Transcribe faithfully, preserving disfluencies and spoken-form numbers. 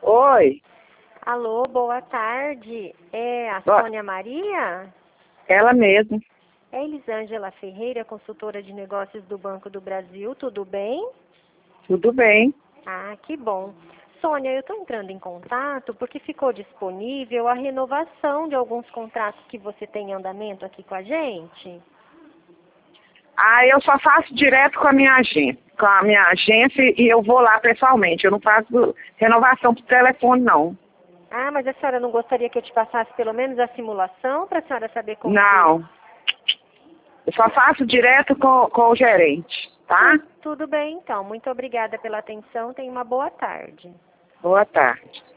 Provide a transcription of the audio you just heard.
Oi, Alô, boa tarde. É a Boa- Sônia Maria? ela mesma. É Elisângela Ferreira, consultora de negócios do Banco do Brasil. Tudo bem? Tudo bem? Ah, que bom. Sônia, eu estou entrando em contato porque ficou disponível a renovação de alguns contratos que você tem em andamento aqui com a gente. Ah, eu só faço direto com a minha agência, com a minha agência e eu vou lá pessoalmente. Eu não faço renovação por telefone, não. Ah, mas a senhora não gostaria que eu te passasse pelo menos a simulação para a senhora saber como que... Não. Eu só faço direto com, com o gerente, tá? Tudo bem, então. Muito obrigada pela atenção. Tenha uma boa tarde. Boa tarde.